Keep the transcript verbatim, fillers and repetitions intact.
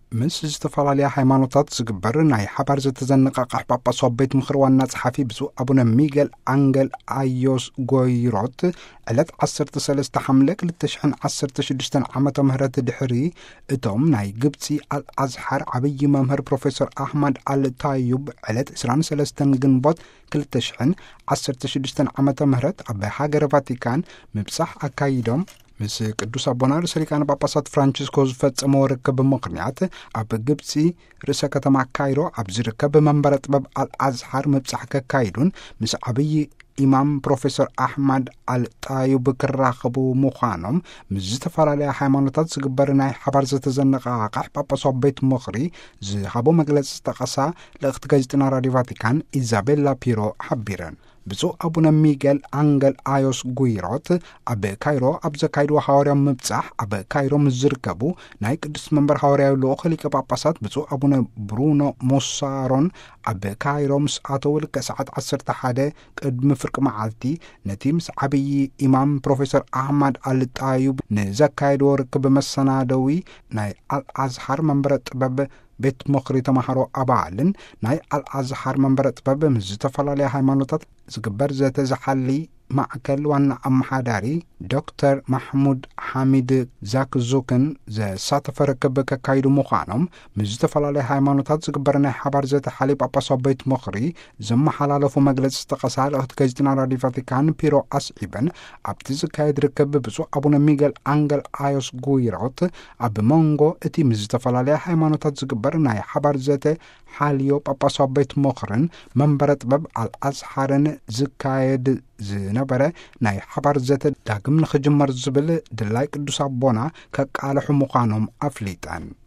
ምስ ዝተፈላለዩ ሃይማኖታት ዝግበር ናይ ሓባር ዘተዘነቃቃሕ ጳጳስ ቤት ምክሪ ዋና ጸሓፊ ብፁዕ አቡነ ሚጌል አንገል አዮስ ጎይሮት ዕለት ዓሰርተ ሰለስተ ሐምለ ሁለት ሺህ ዓሰርተ ሽዱሽተ ዓመተ ምህረት ድሕሪ እቶም ናይ ግብፂ አልአዝሐር ዓብይ መምህር ፕሮፌሰር አሕመድ አልታዩብ ዕለት عشرين وثلاثين ግንቦት ሁለት ሺህ ዓሰርተ ሽዱሽተ ዓመተ ምህረት ኣብ ሃገረ ቫቲካን ምብጻሕ አካይዶም ምስ ቅዱስ አቦና ርእሰ ሊቃነ ጳጳሳት ፍራንቺስኮ ዝፈጸመው ርክብ ምክንያት ኣብ ግብፂ ርእሰ ከተማ ካይሮ ኣብ ዝርከብ መንበረ ጥበብ አልአዝሐር ምብጻሕ ከካይዱን ምስ ዓብይ ኢማም ፕሮፌሰር አሕመድ አልጣዩብ ክራኸቡ ምዃኖም ምስ ዝተፈላለዩ ሃይማኖታት ዝግበር ናይ ሓባር ዘተዘነቃቃሕ ጳጳስ ቤት ምክሪ ዝሃቦ መግለጺ ዝተቐሳ ለእኽቲ ጋዜጠና ራድዮ ቫቲካን ኢዛቤላ ፒሮ ሓቢረን። ብፁዕ አቡነ ሚጌል አንገል አዮስ ጉይሮት ኣብ ካይሮ ኣብ ዘካይድዎ ሐዋርያዊ ምብጻሕ ኣብ ካይሮ ዝርከቡ ናይ ቅዱስ መንበር ሐዋርያዊ ልኡኽ ሊቀ ጳጳሳት ብፁዕ አቡነ ብሩኖ ሞሳሮን ኣብ ካይሮ ምስ ኣተው ልክዕ ሰዓት ዓሰርተ ሓደ ቅድሚ ፍርቂ መዓልቲ ነቲ ምስ ዓብይ ኢማም ፕሮፌሰር አሕመድ አልጣዩብ ንዘካይድዎ ርክብ መሰናደዊ ናይ አልአዝሐር መንበረ ጥበብ ቤት ምክሪ ተማሃሮ ኣባልን ናይ አልአዝሐር መንበረ ጥበብ ምስ ዝተፈላለዩ ሃይማኖታት ዝግበር ዘተዘሓሊ ማዕከል ዋና አመሓዳሪ ዶክተር ማሕሙድ ሐሚድ ዛክዙክን ዘሳተፈ ርክብ ከካይዱ ምዃኖም ምስ ዝተፈላለዩ ሃይማኖታት ዝግበር ናይ ሓባር ዘተሓሊ ጳጳስ ቤት ምክሪ ዘመሓላለፉ መግለጺ ዝተቐሳ ለእኽቲ ጋዜጠና ራድዮ ቫቲካን ፒሮ ኣስዒበን ኣብቲ ዝካየድ ርክብ ብፁዕ አቡነ ሚጌል አንገል አዮስ ጉይሮት ኣብ መንጎ እቲ ምስ ዝተፈላለዩ ሃይማኖታት ዝግበር ናይ ሓባር ዘተ ሓልዮ ጳጳስ ቤት ምክርን መንበረ ጥበብ አልአዝሐርን ዝካየድ ዝነበረ ናይ ሓባር ዘተ ዳግም ንኽጅመር ዝብል ድላይ ቅዱስ አቦና ከቃልሑ ምዃኖም ኣፍሊጠን።